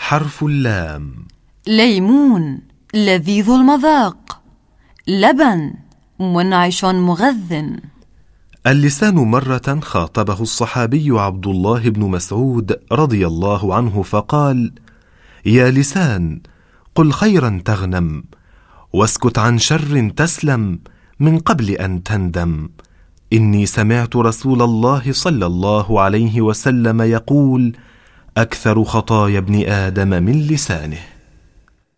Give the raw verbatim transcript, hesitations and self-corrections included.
حرف اللام. ليمون لذيذ المذاق. لبن منعش مغذٍ. اللسان مرة خاطبه الصحابي عبد الله بن مسعود رضي الله عنه فقال: يا لسان، قل خيرا تغنم، واسكت عن شر تسلم، من قبل أن تندم. إني سمعت رسول الله صلى الله عليه وسلم يقول: أكثر خطايا ابن آدم من لسانه.